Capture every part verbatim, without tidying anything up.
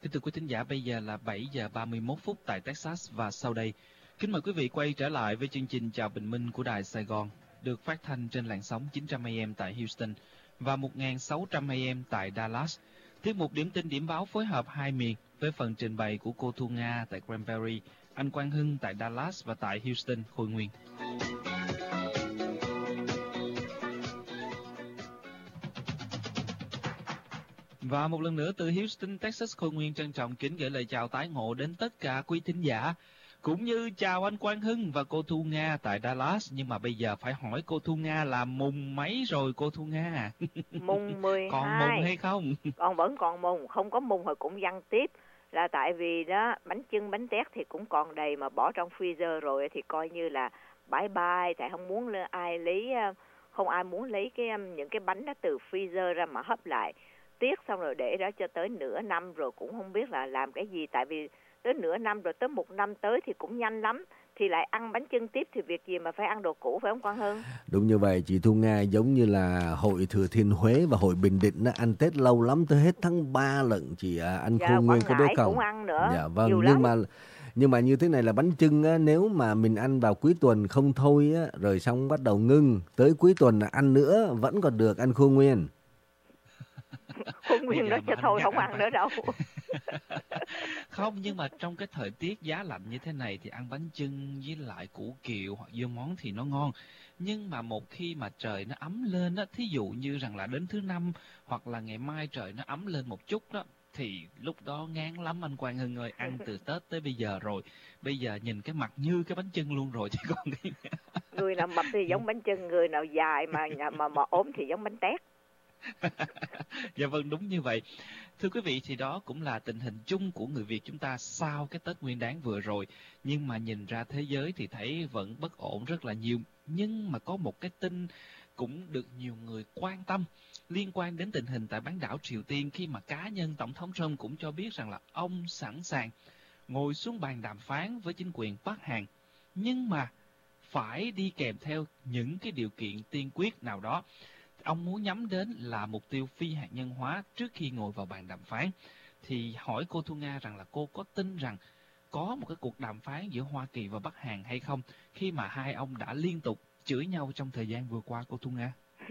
Kính thưa quý thính giả, bây giờ là bảy giờ ba mươi mốt phút tại Texas và sau đây, kính mời quý vị quay trở lại với chương trình Chào Bình Minh của Đài Sài Gòn, được phát thanh trên làn sóng chín trăm a em tại Houston và một nghìn sáu trăm a em tại Dallas. Tiết mục điểm tin điểm báo phối hợp hai miền với phần trình bày của cô Thu Nga tại Granbury, anh Quang Hưng tại Dallas và tại Houston, Khôi Nguyên. Và một lần nữa từ Houston, Texas, Khôi Nguyên trân trọng kính gửi lời chào tái ngộ đến tất cả quý thính giả, cũng như chào anh Quang Hưng và cô Thu Nga tại Dallas. Nhưng mà bây giờ phải hỏi cô Thu Nga là mùng mấy rồi cô Thu Nga? Mùng mười hai. Còn mùng hay không? Còn vẫn còn mùng, không có mùng rồi cũng văng tiếp. Là tại vì đó, bánh chưng bánh tét thì cũng còn đầy mà bỏ trong freezer rồi thì coi như là bye bye. Tại không muốn ai lấy, không ai muốn lấy cái những cái bánh đó từ freezer ra mà hấp lại. Tiết xong rồi để đó cho tới nửa năm rồi cũng không biết là làm cái gì. Tại vì tới nửa năm rồi tới một năm tới thì cũng nhanh lắm. Thì lại ăn bánh chưng tiếp thì việc gì mà phải ăn đồ cũ, phải không Quang Hưng? Đúng như vậy, chị Thu Nga, giống như là hội Thừa Thiên Huế và hội Bình Định nó ăn Tết lâu lắm tới hết tháng ba lận chị à, anh dạ, Khôi Nguyên có biết không? Cũng ăn nữa. Dạ vâng, nhiều nhưng lắm. mà nhưng mà như thế này là bánh chưng á, nếu mà mình ăn vào cuối tuần không thôi á, rồi xong bắt đầu ngưng, tới cuối tuần là ăn nữa vẫn còn được anh Khôi Nguyên. Khôi Nguyên nói cho thôi không ăn nữa đâu. Không, nhưng mà trong cái thời tiết giá lạnh như thế này thì ăn bánh chưng với lại củ kiệu hoặc dưa món thì nó ngon. Nhưng mà một khi mà trời nó ấm lên á, thí dụ như rằng là đến thứ năm hoặc là ngày mai trời nó ấm lên một chút đó, thì lúc đó ngán lắm anh Quang Hưng ơi. Ăn từ Tết tới bây giờ rồi, bây giờ nhìn cái mặt như cái bánh chưng luôn rồi chứ còn cái... Người nào mập thì giống bánh chưng, người nào dài mà mà mà ốm thì giống bánh tét. Dạ vâng, đúng như vậy. Thưa quý vị, thì đó cũng là tình hình chung của người Việt chúng ta sau cái Tết Nguyên Đán vừa rồi. Nhưng mà nhìn ra thế giới thì thấy vẫn bất ổn rất là nhiều. Nhưng mà có một cái tin cũng được nhiều người quan tâm liên quan đến tình hình tại bán đảo Triều Tiên, khi mà cá nhân Tổng thống Trump cũng cho biết rằng là ông sẵn sàng ngồi xuống bàn đàm phán với chính quyền Bắc Hàn. Nhưng mà phải đi kèm theo những cái điều kiện tiên quyết nào đó. Ông muốn nhắm đến là mục tiêu phi hạt nhân hóa trước khi ngồi vào bàn đàm phán. Thì hỏi cô Thu Nga rằng là cô có tin rằng có một cái cuộc đàm phán giữa Hoa Kỳ và Bắc Hàn hay không, khi mà hai ông đã liên tục chửi nhau trong thời gian vừa qua, cô Thu Nga?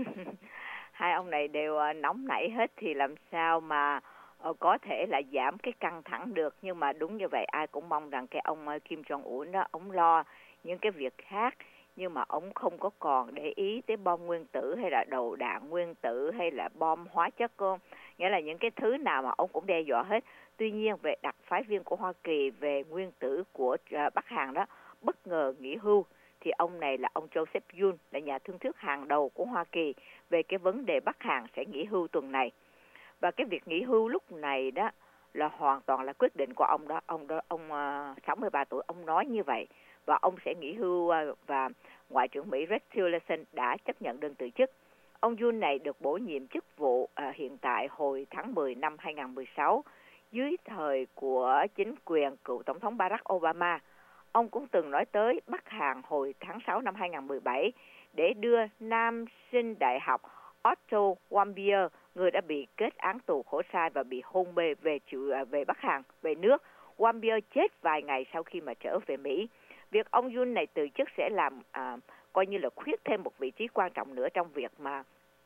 Hai ông này đều nóng nảy hết thì làm sao mà có thể là giảm cái căng thẳng được. Nhưng mà đúng như vậy, ai cũng mong rằng cái ông Kim Jong-un đó, ông lo những cái việc khác. Nhưng mà ông không có còn để ý tới bom nguyên tử hay là đầu đạn nguyên tử hay là bom hóa chất không? Nghĩa là những cái thứ nào mà ông cũng đe dọa hết. Tuy nhiên về đặc phái viên của Hoa Kỳ về nguyên tử của Bắc Hàn đó bất ngờ nghỉ hưu. Thì ông này là ông Joseph Yun, là nhà thương thuyết hàng đầu của Hoa Kỳ về cái vấn đề Bắc Hàn sẽ nghỉ hưu tuần này. Và cái việc nghỉ hưu lúc này đó là hoàn toàn là quyết định của ông đó. Ông đó, ông uh, sáu mươi ba tuổi, ông nói như vậy. Và ông sẽ nghỉ hưu uh, và Ngoại trưởng Mỹ Rex Tillerson đã chấp nhận đơn từ chức. Ông Yun này được bổ nhiệm chức vụ uh, hiện tại hồi tháng mười năm hai không một sáu dưới thời của chính quyền cựu Tổng thống Barack Obama. Ông cũng từng nói tới Bắc Hàn hồi tháng sáu năm hai không một bảy để đưa nam sinh đại học Otto Warmbier, người đã bị kết án tù khổ sai và bị hôn mê về, về Bắc Hàn, về nước. Warmbier chết vài ngày sau khi mà trở về Mỹ. Việc ông Yun này từ chức sẽ làm à, coi như là khuyết thêm một vị trí quan trọng nữa trong việc mà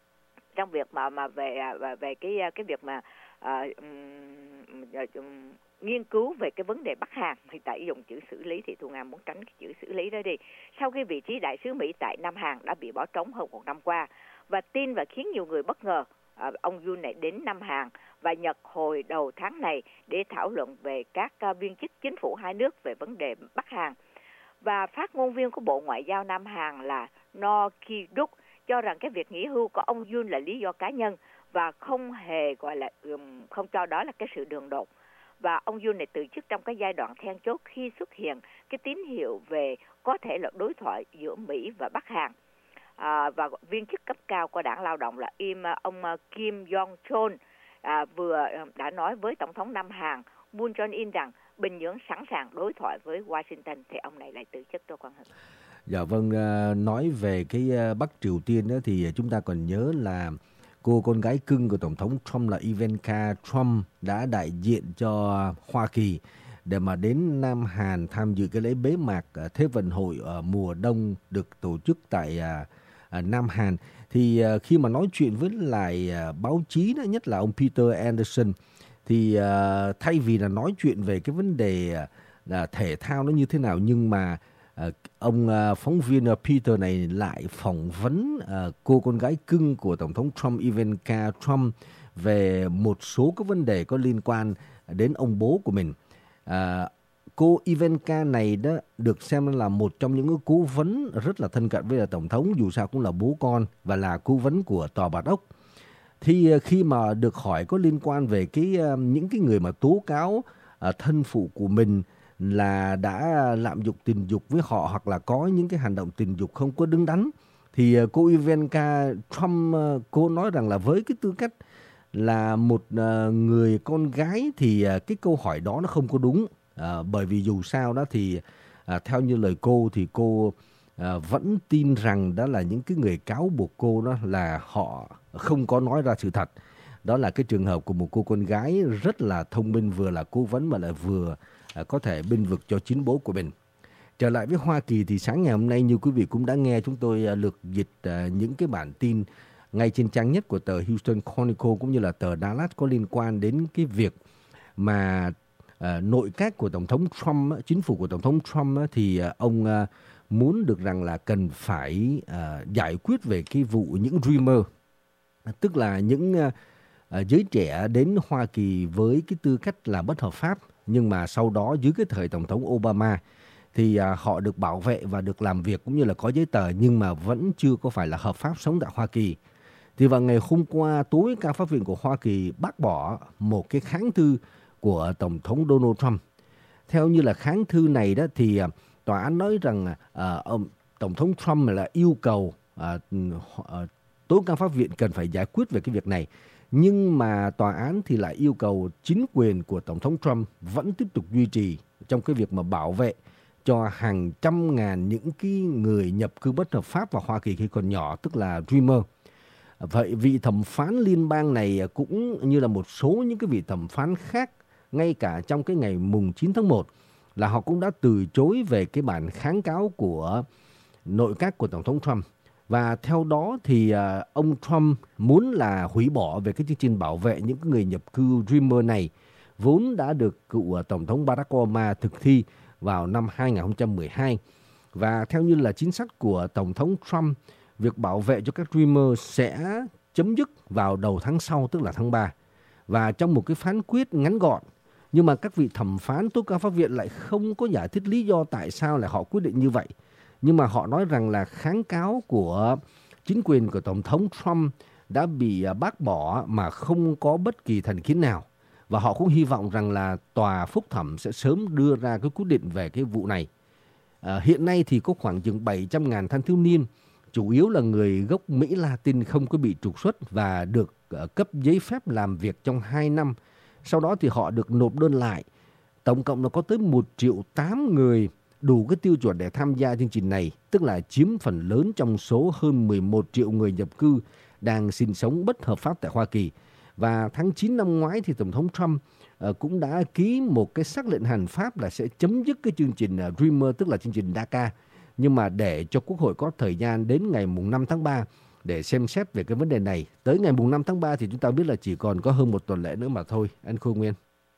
trong việc mà mà về về cái cái việc mà à, um, um, nghiên cứu về cái vấn đề Bắc Hàn. Thì tại dùng chữ xử lý thì Thu Nga muốn tránh cái chữ xử lý đó đi. Sau khi vị trí đại sứ Mỹ tại Nam Hàn đã bị bỏ trống hơn một năm qua, và tin và khiến nhiều người bất ngờ, à, ông Yun này đến Nam Hàn và Nhật hồi đầu tháng này để thảo luận về các uh, viên chức chính phủ hai nước về vấn đề Bắc Hàn. Và phát ngôn viên của Bộ Ngoại giao Nam Hàn là No Ki-duk cho rằng cái việc nghỉ hưu của ông Yun là lý do cá nhân và không hề gọi là um, không cho đó là cái sự đường đột. Và ông Yun này từ chức trong cái giai đoạn then chốt khi xuất hiện cái tín hiệu về có thể là đối thoại giữa Mỹ và Bắc Hàn. À, và viên chức cấp cao của đảng lao động là im ông Kim Jong-chol à, vừa đã nói với Tổng thống Nam Hàn Moon Jae-in rằng Bình Nhưỡng sẵn sàng đối thoại với Washington, thì ông này lại từ chức cho Quang Hưng. Dạ vâng, nói về cái Bắc Triều Tiên đó, thì chúng ta còn nhớ là cô con gái cưng của Tổng thống Trump là Ivanka Trump đã đại diện cho Hoa Kỳ để mà đến Nam Hàn tham dự cái lễ bế mạc Thế vận hội mùa đông được tổ chức tại Nam Hàn. Thì khi mà nói chuyện với lại báo chí đó, nhất là ông Peter Anderson, thì thay vì là nói chuyện về cái vấn đề là thể thao nó như thế nào, nhưng mà ông phóng viên Peter này lại phỏng vấn cô con gái cưng của Tổng thống Trump, Ivanka Trump, về một số các vấn đề có liên quan đến ông bố của mình. À, cô Ivanka này đó được xem là một trong những cố vấn rất là thân cận với Tổng thống, dù sao cũng là bố con và là cố vấn của Tòa Bạch Ốc. Thì khi mà được hỏi có liên quan về cái những cái người mà tố cáo à, thân phụ của mình là đã lạm dụng tình dục với họ hoặc là có những cái hành động tình dục không có đứng đắn, thì cô Ivanka Trump cô nói rằng là với cái tư cách là một người con gái thì cái câu hỏi đó nó không có đúng, à, bởi vì dù sao đó thì à, theo như lời cô thì cô à, vẫn tin rằng đó là những cái người cáo buộc cô đó là họ không có nói ra sự thật. Đó là cái trường hợp của một cô con gái rất là thông minh, vừa là cố vấn mà lại vừa à, có thể bênh vực cho chính bố của mình. Trở lại với Hoa Kỳ thì sáng ngày hôm nay như quý vị cũng đã nghe chúng tôi à, lược dịch à, những cái bản tin ngay trên trang nhất của tờ Houston Chronicle cũng như là tờ Dallas có liên quan đến cái việc mà à, nội các của Tổng thống Trump, chính phủ của Tổng thống Trump thì à, ông à, muốn được rằng là cần phải à, giải quyết về cái vụ những dreamer, tức là những à, à, giới trẻ đến Hoa Kỳ với cái tư cách là bất hợp pháp, nhưng mà sau đó dưới cái thời Tổng thống Obama thì à, họ được bảo vệ và được làm việc cũng như là có giấy tờ, nhưng mà vẫn chưa có phải là hợp pháp sống tại Hoa Kỳ. Thì vào ngày hôm qua, tối cao pháp viện của Hoa Kỳ bác bỏ một cái kháng thư của Tổng thống Donald Trump. Theo như là kháng thư này đó thì à, tòa án nói rằng à, ông Tổng thống Trump là yêu cầu à, à, tối cao pháp viện cần phải giải quyết về cái việc này. Nhưng mà tòa án thì lại yêu cầu chính quyền của Tổng thống Trump vẫn tiếp tục duy trì trong cái việc mà bảo vệ cho hàng trăm ngàn những cái người nhập cư bất hợp pháp vào Hoa Kỳ khi còn nhỏ, tức là dreamer. Vậy vị thẩm phán liên bang này cũng như là một số những cái vị thẩm phán khác, ngay cả trong cái ngày mùng chín tháng một, là họ cũng đã từ chối về cái bản kháng cáo của nội các của Tổng thống Trump. Và theo đó thì uh, ông Trump muốn là hủy bỏ về cái chương trình bảo vệ những người nhập cư dreamer này, vốn đã được cựu uh, Tổng thống Barack Obama thực thi vào năm hai không một hai. Và theo như là chính sách của Tổng thống Trump, việc bảo vệ cho các dreamer sẽ chấm dứt vào đầu tháng sau, tức là tháng ba. Và trong một cái phán quyết ngắn gọn, nhưng mà các vị thẩm phán tối cao pháp viện lại không có giải thích lý do tại sao lại họ quyết định như vậy. Nhưng mà họ nói rằng là kháng cáo của chính quyền của Tổng thống Trump đã bị bác bỏ mà không có bất kỳ thành kiến nào. Và họ cũng hy vọng rằng là tòa phúc thẩm sẽ sớm đưa ra cái quyết định về cái vụ này. À, hiện nay thì có khoảng chừng bảy trăm ngàn thanh thiếu niên, chủ yếu là người gốc Mỹ Latin không có bị trục xuất và được uh, cấp giấy phép làm việc trong hai năm. Sau đó thì họ được nộp đơn lại. Tổng cộng là có tới một triệu tám người đủ cái tiêu chuẩn để tham gia chương trình này, tức là chiếm phần lớn trong số hơn mười một triệu người nhập cư đang sinh sống bất hợp pháp tại Hoa Kỳ. Và tháng chín năm ngoái thì Tổng thống Trump uh, cũng đã ký một cái sắc lệnh hành pháp là sẽ chấm dứt cái chương trình uh, Dreamer, tức là chương trình DACA. Nhưng mà để cho Quốc hội có thời gian đến ngày mùng năm tháng ba để xem xét về cái vấn đề này. Tới ngày mùng năm tháng ba thì chúng ta biết là chỉ còn có hơn một tuần lễ nữa mà thôi. Anh Khôi Nguyên.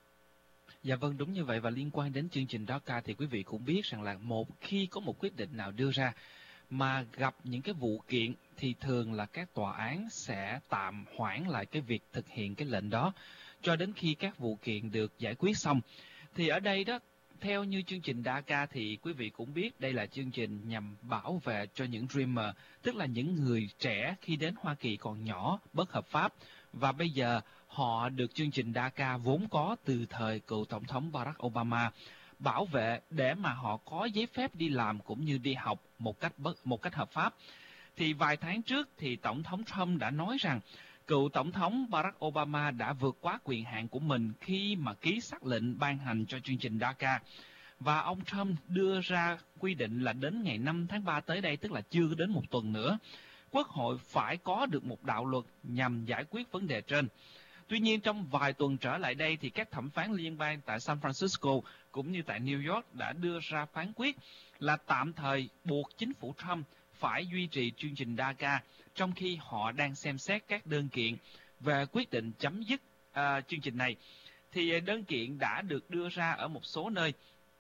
Dạ vâng, đúng như vậy. Và liên quan đến chương trình DACA thì quý vị cũng biết rằng là một khi có một quyết định nào đưa ra mà gặp những cái vụ kiện thì thường là các tòa án sẽ tạm hoãn lại cái việc thực hiện cái lệnh đó cho đến khi các vụ kiện được giải quyết xong. Thì ở đây đó, theo như chương trình DACA thì quý vị cũng biết đây là chương trình nhằm bảo vệ cho những dreamer, tức là những người trẻ khi đến Hoa Kỳ còn nhỏ, bất hợp pháp. Và bây giờ họ được chương trình DACA vốn có từ thời cựu Tổng thống Barack Obama bảo vệ để mà họ có giấy phép đi làm cũng như đi học một cách bất, một cách hợp pháp. Thì vài tháng trước thì Tổng thống Trump đã nói rằng cựu Tổng thống Barack Obama đã vượt quá quyền hạn của mình khi mà ký sắc lệnh ban hành cho chương trình DACA. Và ông Trump đưa ra quy định là đến ngày năm tháng ba tới đây, tức là chưa đến một tuần nữa, Quốc hội phải có được một đạo luật nhằm giải quyết vấn đề trên. Tuy nhiên, trong vài tuần trở lại đây thì các thẩm phán liên bang tại San Francisco cũng như tại New York đã đưa ra phán quyết là tạm thời buộc chính phủ Trump phải duy trì chương trình DACA, trong khi họ đang xem xét các đơn kiện về quyết định chấm dứt uh, chương trình này. Thì đơn kiện đã được đưa ra ở một số nơi,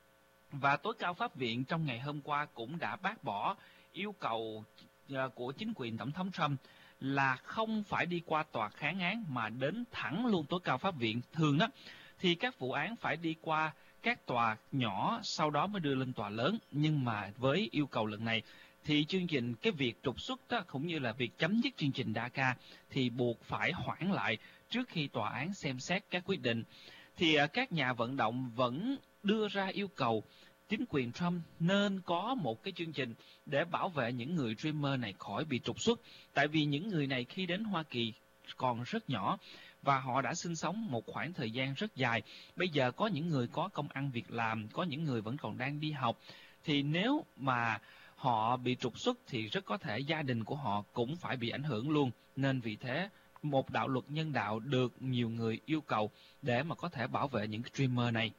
và tối cao pháp viện trong ngày hôm qua cũng đã bác bỏ yêu cầu uh, của chính quyền Tổng thống Trump là không phải đi qua tòa kháng án mà đến thẳng luôn tối cao pháp viện. Thường đó thì các vụ án phải đi qua các tòa nhỏ, sau đó mới đưa lên tòa lớn. Nhưng mà với yêu cầu lần này thì chương trình, cái việc trục xuất đó, cũng như là việc chấm dứt chương trình DACA thì buộc phải hoãn lại trước khi tòa án xem xét các quyết định. Thì các nhà vận động vẫn đưa ra yêu cầu chính quyền Trump nên có một cái chương trình để bảo vệ những người Dreamer này khỏi bị trục xuất. Tại vì những người này khi đến Hoa Kỳ còn rất nhỏ và họ đã sinh sống một khoảng thời gian rất dài. Bây giờ có những người có công ăn việc làm, có những người vẫn còn đang đi học. Thì nếu mà họ bị trục xuất thì rất có thể gia đình của họ cũng phải bị ảnh hưởng luôn. Nên vì thế, một đạo luật nhân đạo được nhiều người yêu cầu để mà có thể bảo vệ những cái Dreamer này.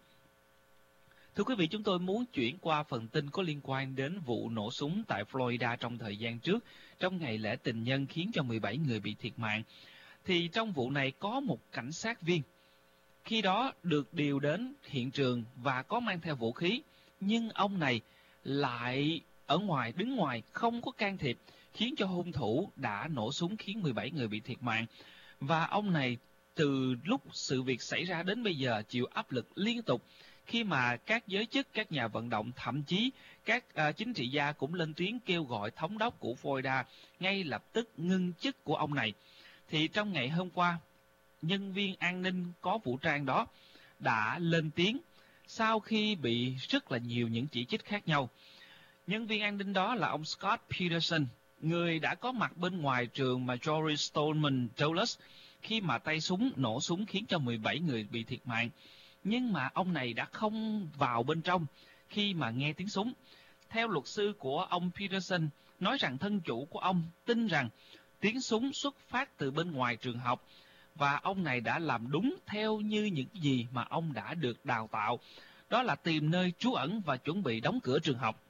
Thưa quý vị, chúng tôi muốn chuyển qua phần tin có liên quan đến vụ nổ súng tại Florida trong thời gian trước, trong ngày lễ tình nhân khiến cho mười bảy người bị thiệt mạng. Thì trong vụ này có một cảnh sát viên, khi đó được điều đến hiện trường và có mang theo vũ khí, nhưng ông này lại ở ngoài, đứng ngoài, không có can thiệp, khiến cho hung thủ đã nổ súng khiến mười bảy người bị thiệt mạng. Và ông này từ lúc sự việc xảy ra đến bây giờ chịu áp lực liên tục, khi mà các giới chức, các nhà vận động, thậm chí các uh, chính trị gia cũng lên tiếng kêu gọi thống đốc của Florida ngay lập tức ngưng chức của ông này. Thì trong ngày hôm qua, nhân viên an ninh có vũ trang đó đã lên tiếng sau khi bị rất là nhiều những chỉ trích khác nhau. Nhân viên an ninh đó là ông Scott Peterson, người đã có mặt bên ngoài trường Marjory Stoneman Douglas khi mà tay súng nổ súng khiến cho mười bảy người bị thiệt mạng. Nhưng mà ông này đã không vào bên trong khi mà nghe tiếng súng. Theo luật sư của ông Peterson, nói rằng thân chủ của ông tin rằng tiếng súng xuất phát từ bên ngoài trường học, và ông này đã làm đúng theo như những gì mà ông đã được đào tạo, đó là tìm nơi trú ẩn và chuẩn bị đóng cửa trường học.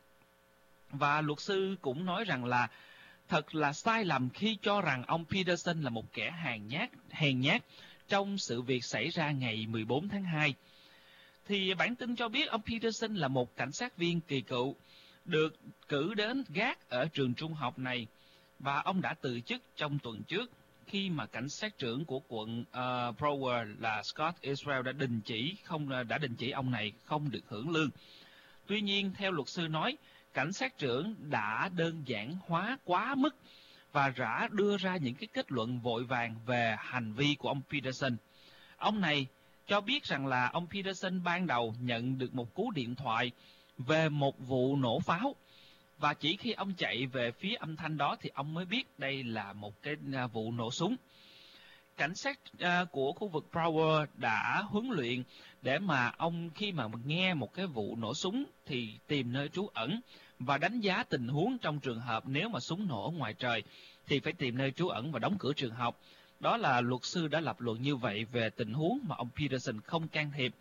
Và luật sư cũng nói rằng là thật là sai lầm khi cho rằng ông Peterson là một kẻ hèn nhát, hèn nhát trong sự việc xảy ra ngày mười bốn tháng hai. Thì bản tin cho biết ông Peterson là một cảnh sát viên kỳ cựu, được cử đến gác ở trường trung học này, và ông đã từ chức trong tuần trước khi mà cảnh sát trưởng của quận uh, Broward là Scott Israel đã đình chỉ không đã đình chỉ ông này không được hưởng lương. Tuy nhiên, theo luật sư nói, cảnh sát trưởng đã đơn giản hóa quá mức và đã đưa ra những cái kết luận vội vàng về hành vi của ông Peterson. Ông này cho biết rằng là ông Peterson ban đầu nhận được một cú điện thoại về một vụ nổ pháo, và chỉ khi ông chạy về phía âm thanh đó thì ông mới biết đây là một cái vụ nổ súng. Cảnh sát uh, của khu vực Broward đã huấn luyện để mà ông khi mà nghe một cái vụ nổ súng thì tìm nơi trú ẩn và đánh giá tình huống trong trường hợp nếu mà súng nổ ở ngoài trời thì phải tìm nơi trú ẩn và đóng cửa trường học. Đó là luật sư đã lập luận như vậy về tình huống mà ông Peterson không can thiệp,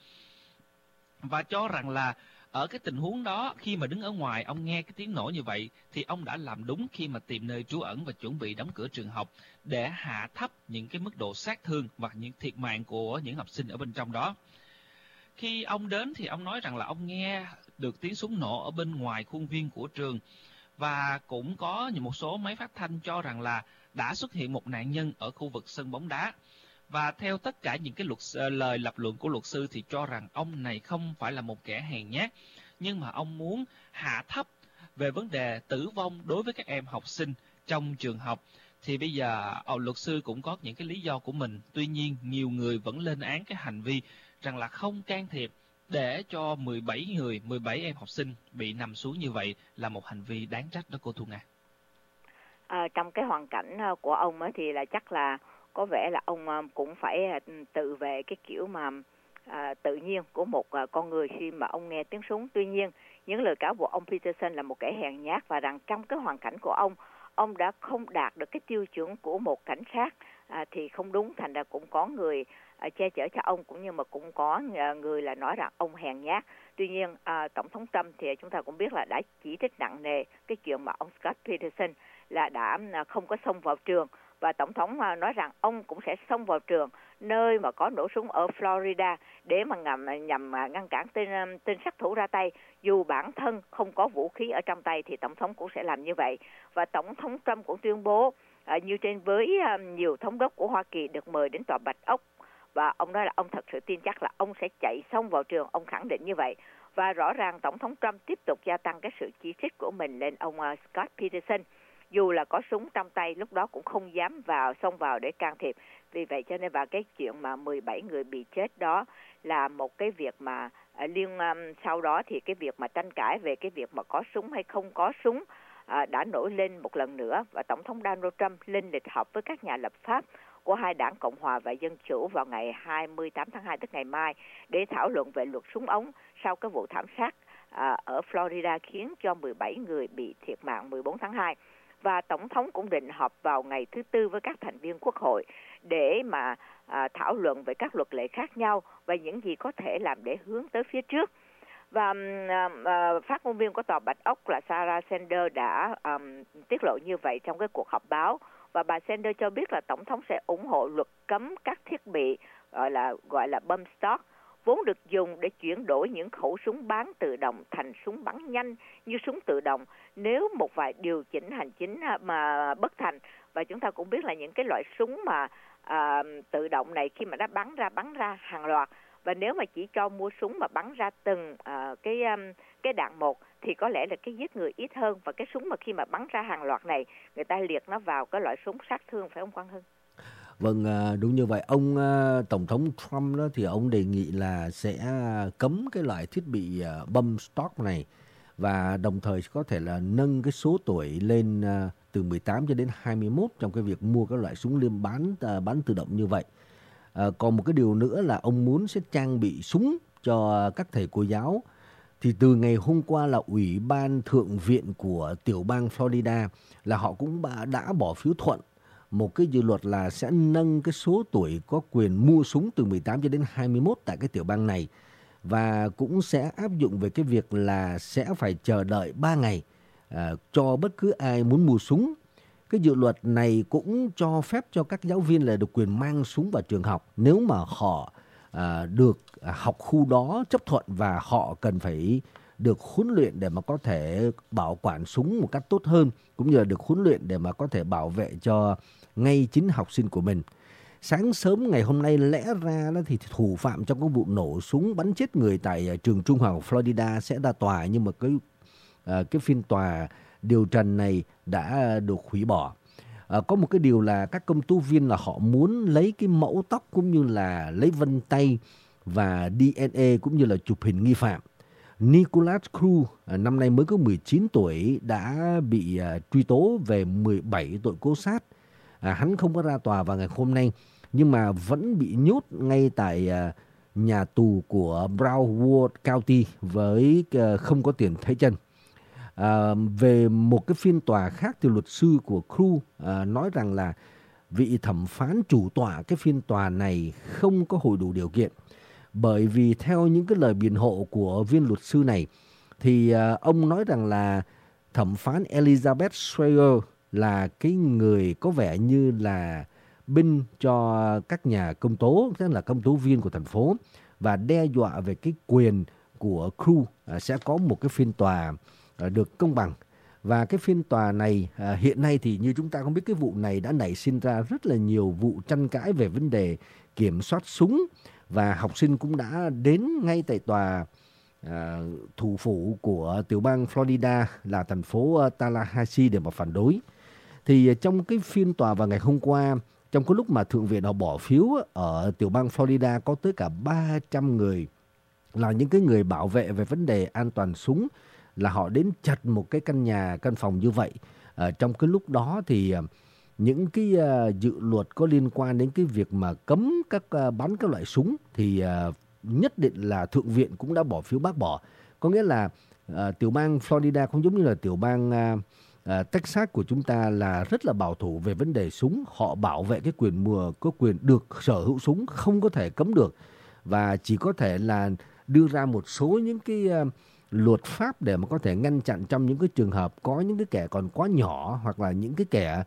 và cho rằng là ở cái tình huống đó, khi mà đứng ở ngoài ông nghe cái tiếng nổ như vậy thì ông đã làm đúng khi mà tìm nơi trú ẩn và chuẩn bị đóng cửa trường học để hạ thấp những cái mức độ sát thương và những thiệt mạng của những học sinh ở bên trong đó. Khi ông đến thì ông nói rằng là ông nghe được tiếng súng nổ ở bên ngoài khuôn viên của trường, và cũng có một số máy phát thanh cho rằng là đã xuất hiện một nạn nhân ở khu vực sân bóng đá. Và theo tất cả những cái luật lời lập luận của luật sư thì cho rằng ông này không phải là một kẻ hèn nhát, nhưng mà ông muốn hạ thấp về vấn đề tử vong đối với các em học sinh trong trường học. Thì bây giờ luật sư cũng có những cái lý do của mình. Tuy nhiên nhiều người vẫn lên án cái hành vi rằng là không can thiệp để cho mười bảy người, mười bảy em học sinh bị nằm xuống như vậy là một hành vi đáng trách đó cô Thu Nga. À, trong cái hoàn cảnh của ông ấy thì là chắc là có vẻ là ông cũng phải tự vệ cái kiểu mà à, tự nhiên của một à, con người khi mà ông nghe tiếng súng. Tuy nhiên những lời cáo buộc ông Peterson là một kẻ hèn nhát, và rằng trong cái hoàn cảnh của ông ông đã không đạt được cái tiêu chuẩn của một cảnh sát à, thì không đúng, thành ra cũng có người à, che chở cho ông, cũng như mà cũng có à, người là nói rằng ông hèn nhát. Tuy nhiên à, Tổng thống Trump thì chúng ta cũng biết là đã chỉ trích nặng nề cái chuyện mà ông Scott Peterson là đã à, không có xông vào trường, và Tổng thống à, nói rằng ông cũng sẽ xông vào trường nơi mà có nổ súng ở Florida để mà nhằm, nhằm ngăn cản tên, tên sát thủ ra tay. Dù bản thân không có vũ khí ở trong tay thì Tổng thống cũng sẽ làm như vậy. Và Tổng thống Trump cũng tuyên bố à, như trên với à, nhiều thống đốc của Hoa Kỳ được mời đến Tòa Bạch Ốc, và ông nói là ông thật sự tin chắc là ông sẽ chạy xông vào trường, ông khẳng định như vậy. Và rõ ràng Tổng thống Trump tiếp tục gia tăng cái sự chỉ trích của mình lên ông uh, Scott Peterson. Dù là có súng trong tay, lúc đó cũng không dám vào xông vào để can thiệp. Vì vậy cho nên và cái chuyện mà mười bảy người bị chết đó là một cái việc mà uh, liên um, sau đó thì cái việc mà tranh cãi về cái việc mà có súng hay không có súng uh, đã nổi lên một lần nữa. Và Tổng thống Donald Trump lên lịch họp với các nhà lập pháp của hai đảng Cộng hòa và Dân chủ vào ngày hai mươi tám tháng hai, tức ngày mai, để thảo luận về luật súng ống sau cái vụ thảm sát à, ở Florida khiến cho mười bảy người bị thiệt mạng mười bốn tháng hai. Và Tổng thống cũng định họp vào ngày thứ Tư với các thành viên Quốc hội để mà à, thảo luận về các luật lệ khác nhau và những gì có thể làm để hướng tới phía trước. Và à, à, phát ngôn viên của Tòa Bạch Ốc là Sarah Sanders đã um, tiết lộ như vậy trong cái cuộc họp báo. Và bà Sanders cho biết là Tổng thống sẽ ủng hộ luật cấm các thiết bị gọi là gọi là bump stock, vốn được dùng để chuyển đổi những khẩu súng bán tự động thành súng bắn nhanh như súng tự động nếu một vài điều chỉnh hành chính mà bất thành. Và chúng ta cũng biết là những cái loại súng mà à, tự động này khi mà nó bắn ra bắn ra hàng loạt, và nếu mà chỉ cho mua súng mà bắn ra từng uh, cái um, cái đạn một thì có lẽ là cái giết người ít hơn, và cái súng mà khi mà bắn ra hàng loạt này người ta liệt nó vào cái loại súng sát thương, phải không Quang Hưng? Vâng, đúng như vậy. Ông Tổng thống Trump đó thì ông đề nghị là sẽ cấm cái loại thiết bị bump stock này, và đồng thời có thể là nâng cái số tuổi lên từ mười tám cho đến hai mươi mốt trong cái việc mua các loại súng liêm bán bán tự động như vậy. À, còn một cái điều nữa là ông muốn sẽ trang bị súng cho các thầy cô giáo. Thì từ ngày hôm qua là Ủy ban Thượng viện của tiểu bang Florida là họ cũng đã bỏ phiếu thuận một cái dự luật là sẽ nâng cái số tuổi có quyền mua súng từ mười tám cho đến hai mươi mốt tại cái tiểu bang này, và cũng sẽ áp dụng về cái việc là sẽ phải chờ đợi ba ngày à, cho bất cứ ai muốn mua súng. Cái dự luật này cũng cho phép cho các giáo viên là được quyền mang súng vào trường học nếu mà họ à, được học khu đó chấp thuận, và họ cần phải được huấn luyện để mà có thể bảo quản súng một cách tốt hơn, cũng như là được huấn luyện để mà có thể bảo vệ cho ngay chính học sinh của mình. Sáng sớm ngày hôm nay lẽ ra đó thì thủ phạm trong cái vụ nổ súng bắn chết người tại trường trung học Florida sẽ ra tòa, nhưng mà cái à, cái phiên tòa điều trần này đã được hủy bỏ. À, có một cái điều là các công tố viên là họ muốn lấy cái mẫu tóc cũng như là lấy vân tay và đê en a cũng như là chụp hình nghi phạm. Nicholas Cruz à, năm nay mới có mười chín tuổi đã bị à, truy tố về mười bảy tội cố sát. À, hắn không có ra tòa vào ngày hôm nay, nhưng mà vẫn bị nhốt ngay tại à, nhà tù của Broward County với à, không có tiền thế chân. À, về một cái phiên tòa khác thì luật sư của Cruz à, nói rằng là vị thẩm phán chủ tọa cái phiên tòa này không có hội đủ điều kiện, bởi vì theo những cái lời biện hộ của viên luật sư này thì à, ông nói rằng là thẩm phán Elizabeth Schreier là cái người có vẻ như là binh cho các nhà công tố, tức là công tố viên của thành phố, và đe dọa về cái quyền của Cruz à, sẽ có một cái phiên tòa à, được công bằng. Và cái phiên tòa này à, hiện nay thì như chúng ta không biết, cái vụ này đã nảy sinh ra rất là nhiều vụ tranh cãi về vấn đề kiểm soát súng, và học sinh cũng đã đến ngay tại tòa à, thủ phủ của tiểu bang Florida là thành phố Tallahassee để mà phản đối. Thì trong cái phiên tòa vào ngày hôm qua, trong cái lúc mà thượng viện họ bỏ phiếu ở tiểu bang Florida, có tới cả ba trăm người là những cái người bảo vệ về vấn đề an toàn súng, là họ đến chặt một cái căn nhà, căn phòng như vậy. À, trong cái lúc đó thì những cái uh, dự luật có liên quan đến cái việc mà cấm các uh, bắn các loại súng thì uh, nhất định là thượng viện cũng đã bỏ phiếu bác bỏ. Có nghĩa là uh, tiểu bang Florida không giống như là tiểu bang uh, À, Texas của chúng ta là rất là bảo thủ về vấn đề súng. Họ bảo vệ cái quyền mua, có quyền được sở hữu súng, không có thể cấm được. Và chỉ có thể là đưa ra một số những cái uh, luật pháp để mà có thể ngăn chặn trong những cái trường hợp có những cái kẻ còn quá nhỏ, hoặc là những cái kẻ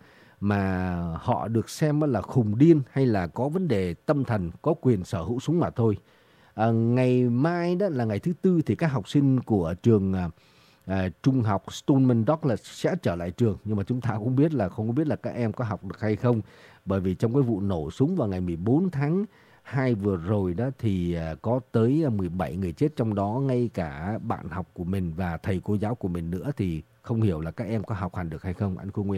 mà họ được xem là khùng điên hay là có vấn đề tâm thần có quyền sở hữu súng mà thôi. À, ngày mai đó là ngày thứ tư thì các học sinh của trường à, à, trung học Stoneman Douglas sẽ trở lại trường, nhưng mà chúng ta cũng biết là không có biết là các em có học được hay không, bởi vì trong cái vụ nổ súng vào ngày mười bốn tháng hai vừa rồi đó thì à, có tới mười bảy người chết, trong đó ngay cả bạn học của mình và thầy cô giáo của mình nữa, thì không hiểu là các em có học hành được hay không, anh Cô Nguyên.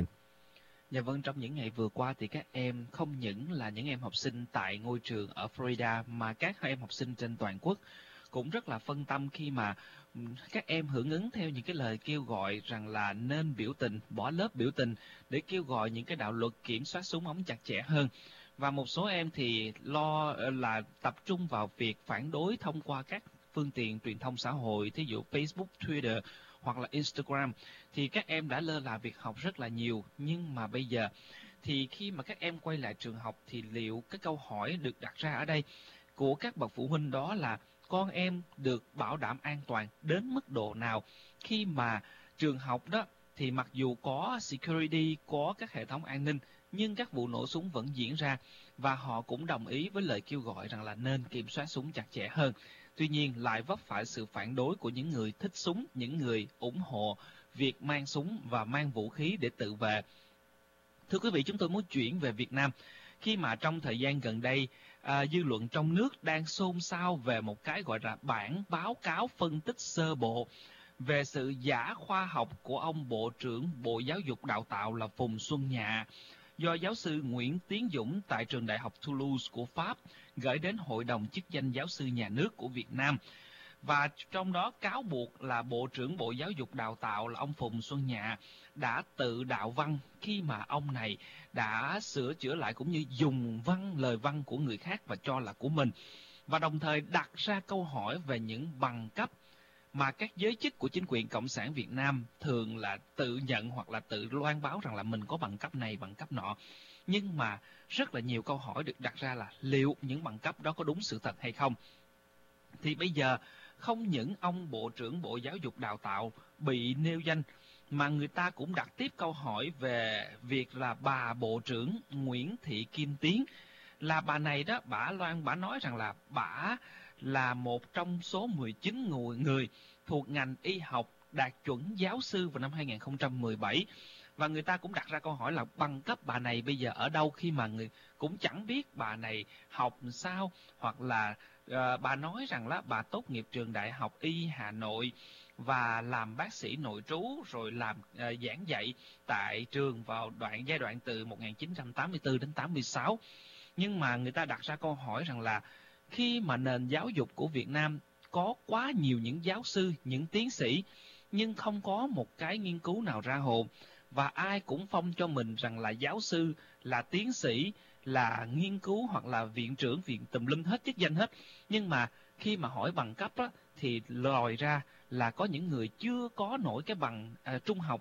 Dạ vâng, trong những ngày vừa qua thì các em không những là những em học sinh tại ngôi trường ở Florida mà các em học sinh trên toàn quốc cũng rất là phân tâm khi mà các em hưởng ứng theo những cái lời kêu gọi rằng là nên biểu tình, bỏ lớp biểu tình để kêu gọi những cái đạo luật kiểm soát súng ống chặt chẽ hơn. Và một số em thì lo là tập trung vào việc phản đối thông qua các phương tiện truyền thông xã hội, thí dụ Facebook, Twitter hoặc là Instagram, thì các em đã lơ là việc học rất là nhiều. Nhưng mà bây giờ thì khi mà các em quay lại trường học thì liệu cái câu hỏi được đặt ra ở đây của các bậc phụ huynh đó là con em được bảo đảm an toàn đến mức độ nào khi mà trường học đó thì mặc dù có security, có các hệ thống an ninh, nhưng các vụ nổ súng vẫn diễn ra, và họ cũng đồng ý với lời kêu gọi rằng là nên kiểm soát súng chặt chẽ hơn. Tuy nhiên lại vấp phải sự phản đối của những người thích súng, những người ủng hộ việc mang súng và mang vũ khí để tự vệ. Thưa quý vị, chúng tôi muốn chuyển về Việt Nam, khi mà trong thời gian gần đây, à, dư luận trong nước đang xôn xao về một cái gọi là bản báo cáo phân tích sơ bộ về sự giả khoa học của ông Bộ trưởng Bộ Giáo dục Đào tạo là Phùng Xuân Nhạ, do giáo sư Nguyễn Tiến Dũng tại trường Đại học Toulouse của Pháp gửi đến Hội đồng chức danh giáo sư nhà nước của Việt Nam. Và trong đó cáo buộc là Bộ trưởng Bộ Giáo dục Đào tạo là ông Phùng Xuân Nhạ đã tự đạo văn khi mà ông này đã sửa chữa lại cũng như dùng văn lời văn của người khác và cho là của mình. Và đồng thời đặt ra câu hỏi về những bằng cấp mà các giới chức của chính quyền Cộng sản Việt Nam thường là tự nhận hoặc là tự loan báo rằng là mình có bằng cấp này, bằng cấp nọ. Nhưng mà rất là nhiều câu hỏi được đặt ra là liệu những bằng cấp đó có đúng sự thật hay không. Thì bây giờ không những ông Bộ trưởng Bộ Giáo dục Đào tạo bị nêu danh, mà người ta cũng đặt tiếp câu hỏi về việc là bà Bộ trưởng Nguyễn Thị Kim Tiến, là bà này đó, bà loan bà nói rằng là bà là một trong số mười chín người, người thuộc ngành y học đạt chuẩn giáo sư vào năm hai nghìn không trăm mười bảy. Và người ta cũng đặt ra câu hỏi là bằng cấp bà này bây giờ ở đâu, khi mà người cũng chẳng biết bà này học sao, hoặc là uh, bà nói rằng là bà tốt nghiệp trường Đại học Y Hà Nội và làm bác sĩ nội trú, rồi làm uh, giảng dạy tại trường vào đoạn giai đoạn từ một nghìn chín trăm tám mươi tư đến tám mươi sáu. Nhưng mà người ta đặt ra câu hỏi rằng là khi mà nền giáo dục của Việt Nam có quá nhiều những giáo sư, những tiến sĩ, nhưng không có một cái nghiên cứu nào ra hồn, và ai cũng phong cho mình rằng là giáo sư, là tiến sĩ, là nghiên cứu hoặc là viện trưởng, viện tùm lum hết chức danh hết. Nhưng mà khi mà hỏi bằng cấp á, thì lòi ra là có những người chưa có nổi cái bằng à, trung học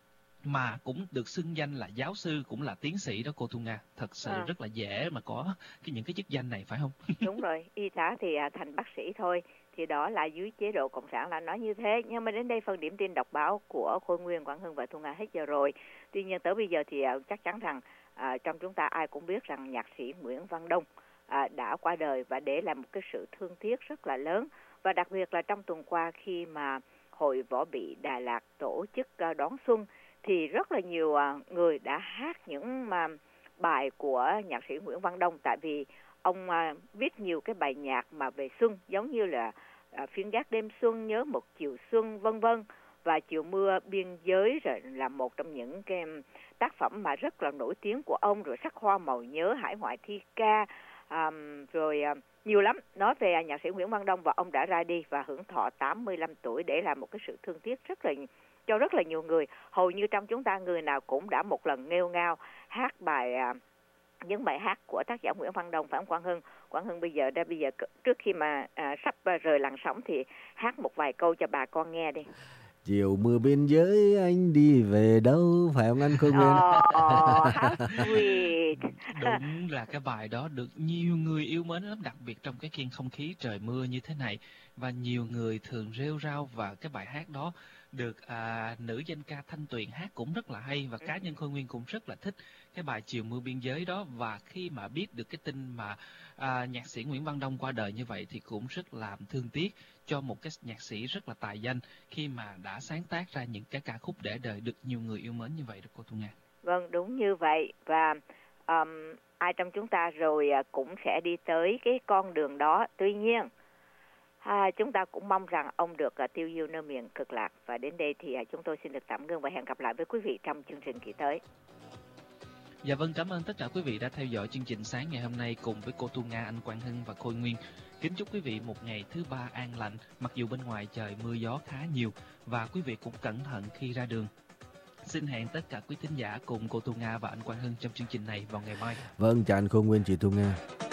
mà cũng được xưng danh là giáo sư, cũng là tiến sĩ đó cô Thu Nga. Thật sự à. rất là dễ mà có cái những cái chức danh này, phải không? Đúng rồi, y tá thì à, thành bác sĩ thôi. Thì đó là dưới chế độ Cộng sản là nói như thế. Nhưng mà đến đây phần điểm tin đọc báo của Khôi Nguyên, Quảng Hưng và Thu Nga hết giờ rồi. Tuy nhiên tới bây giờ thì à, chắc chắn rằng à, trong chúng ta ai cũng biết rằng nhạc sĩ Nguyễn Văn Đông à, đã qua đời, và để lại một cái sự thương tiếc rất là lớn. Và đặc biệt là trong tuần qua khi mà Hội Võ Bị Đà Lạt tổ chức à, đón xuân, thì rất là nhiều à, người đã hát những mà bài của nhạc sĩ Nguyễn Văn Đông. Tại vì ông à, viết nhiều cái bài nhạc mà về xuân, giống như là à, Phiên gác đêm xuân, Nhớ một chiều xuân, vân vân. Và Chiều mưa biên giới rồi là một trong những cái tác phẩm mà rất là nổi tiếng của ông. Rồi Sắc hoa màu nhớ, Hải ngoại thi ca, à, rồi à, nhiều lắm. Nói về nhạc sĩ Nguyễn Văn Đông, và ông đã ra đi và hưởng thọ tám mươi lăm tuổi, để là một cái sự thương tiếc rất là cho rất là nhiều người. Hầu như trong chúng ta người nào cũng đã một lần nghêu ngao hát bài à, những bài hát của tác giả Nguyễn Văn Đông, phải không Quang Hưng? Quang Hưng bây giờ đã bây giờ trước khi mà à, sắp rời làn sóng thì hát một vài câu cho bà con nghe đi. Chiều mưa biên giới anh đi về đâu, phải không anh Khôi Nguyên? Oh, how sweet. Đúng là cái bài đó được nhiều người yêu mến lắm, đặc biệt trong cái khiên không khí trời mưa như thế này. Và nhiều người thường rêu rao, và cái bài hát đó được à, nữ danh ca Thanh Tuyền hát cũng rất là hay, và cá nhân Khôi Nguyên cũng rất là thích cái bài Chiều mưa biên giới đó. Và khi mà biết được cái tin mà à, nhạc sĩ Nguyễn Văn Đông qua đời như vậy thì cũng rất là thương tiếc cho một cái nhạc sĩ rất là tài danh khi mà đã sáng tác ra những cái ca khúc để đời được nhiều người yêu mến như vậy đó cô Thu Nga. Vâng, đúng như vậy. Và um, ai trong chúng ta rồi cũng sẽ đi tới cái con đường đó. Tuy nhiên, à, chúng ta cũng mong rằng ông được uh, tiêu diêu nơi miền cực lạc. Và đến đây thì uh, chúng tôi xin được tạm ngưng và hẹn gặp lại với quý vị trong chương trình kỳ tới. Dạ vâng, cảm ơn tất cả quý vị đã theo dõi chương trình sáng ngày hôm nay cùng với cô Thu Nga, anh Quang Hưng và Khôi Nguyên. Kính chúc quý vị một ngày thứ ba an lành, mặc dù bên ngoài trời mưa gió khá nhiều, và quý vị cũng cẩn thận khi ra đường. Xin hẹn tất cả quý thính giả cùng cô Thu Nga và anh Quang Hưng trong chương trình này vào ngày mai. Vâng, chào anh Khôi Nguyên, chị Thu Nga.